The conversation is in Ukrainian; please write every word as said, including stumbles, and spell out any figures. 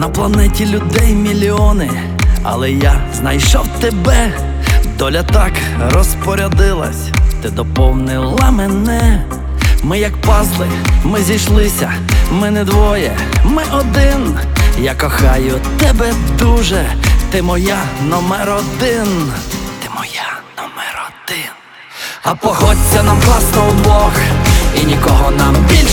На планеті людей мільйони, але я знайшов тебе. Доля так розпорядилась, ти доповнила мене. Ми як пазли, ми зійшлися, ми не двоє, ми один. Я кохаю тебе дуже, ти моя номер один. Ти моя номер один. А погодься, нам класно вдвох, і нікого нам більше